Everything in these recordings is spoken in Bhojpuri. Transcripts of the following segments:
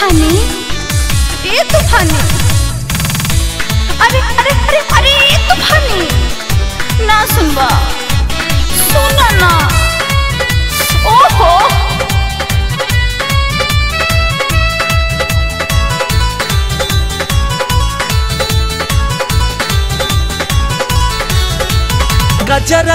तूफानी, ए तूफानी, अरे अरे अरे अरे ए तूफानी, ना सुनवा, सुना ना, ओहो। गजरा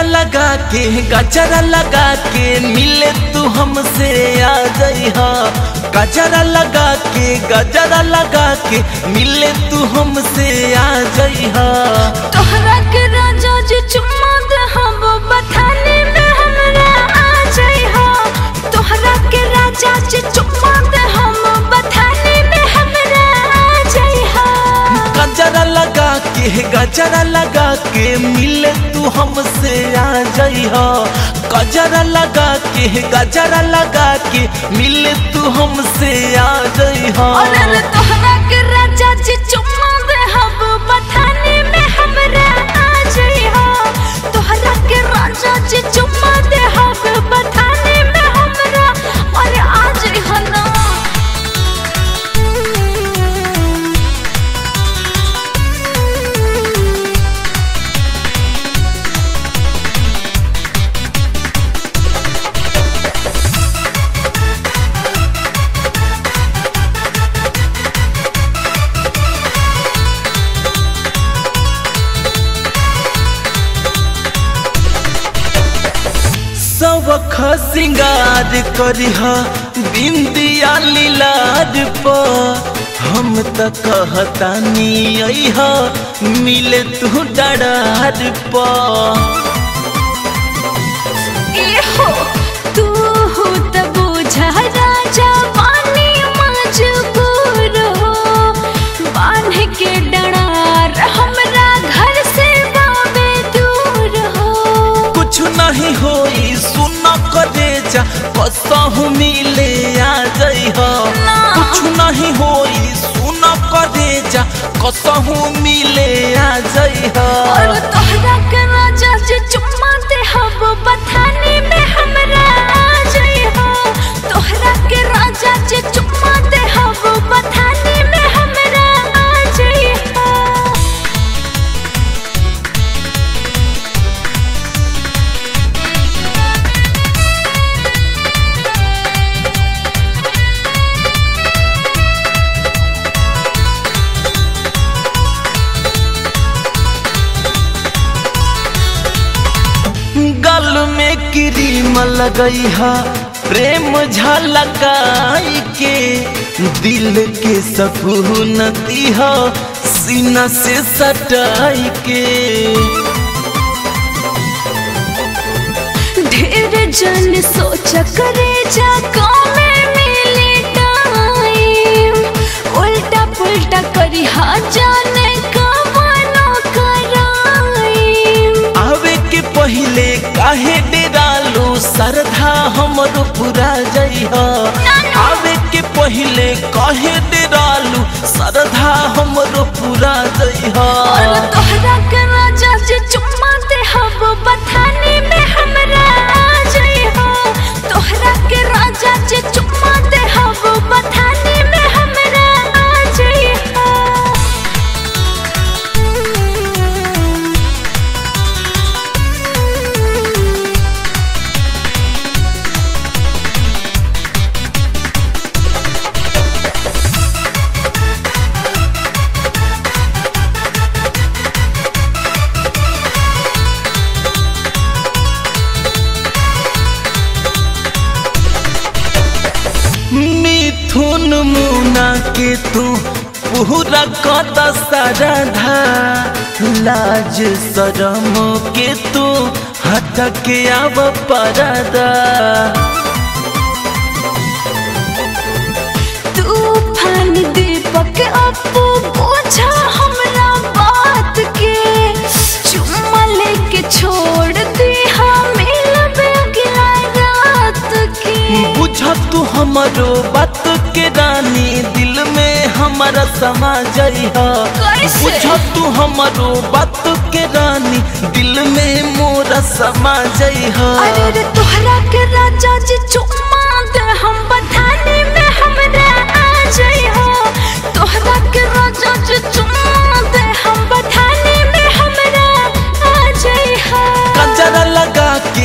लगा के मिले तू हमसे आ जइहा। गजरा लगा के मिले तू हमसे आ जइहा। तोहरा के राजा जी चुम्मा दे हम बथाने में हमरा आ जइहा। तोहरा के राजा जी चुम्मा दे हम बथाने में हमरा आ जइहा। गजरा लगा के मिले तू हमसे आ जइहा। गजरा लगा के मिले तू हमसे आ जइहा। अरे तोहरा के राजा जी चुम्मा दे हम बथाने में हमरा आ जइहा। तोहरा के राजा जी चुम्मा दे हम बथाने में हमरा अरे आ जइहा ना। सबख सिंगार करिहा बिंदिया लीलार पर। हम त कहतानी अइहा मिले तू डरार पर। एहो तू हो त बुझा राजा पानी मजबूर हो। बांध के डरार हमरा घर से बाबे दूर हो। कुछ नहीं होई सुन करे जा कसहु मिले आ जइहा। कुछ नहीं होई सुन करे जा कसहु मिले आ जइहा। और तोहरा के राजा जी चुम्मा दे हम बथाने में हमरा आ जइहा। तोहरा के राजा जी चुम्मा दे हम बथाने में हमरा आ जइहा। गल में क्रीम लगइहा प्रेम झलकाई के। दिल के सकून दिहा सीना से सटाई के। ढेर जन सोच करे जा में मिले टाइम। उल्टा पुल्टा करी हा जाने कमानो कराइम। आवे के पहले काहे डेरालू सरधा हमरो पूरा जइहा। आवे के पहले काहे डेरालू सरधा हमरो पूरा जइहा। और तोहरा के राजा जी चुम्मा दे हम बथाने में हमरा आ जइहा। तोहरा के राजा जी चुम्मा दे हम बथाने में हमरा आ जइहा। मिथुन मुना के तू पूरा कद सरधा। लाज शरम के तू हट के आव परदा। तूफान दीपक अपू पूछा हमरा बात के। चुम्मा लेके छोड़ दी हमें अगला रात के। बुझ तू हमरो बात के रानी दिल में हमारा समा जइहा। बुझ तू हमरो बात के रानी दिल में मोरा समा जइहा। अरे तोहरा के राजा जी चुम्मा दे हम बथाने में हमरा आ जइहा।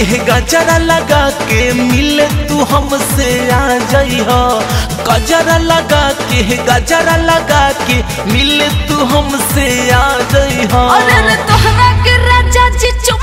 के गजरा लगा के मिले तू हमसे आ जइहा। गजरा लगा के मिले तू हमसे आ जइहा। अरे तोहरा के राजा जी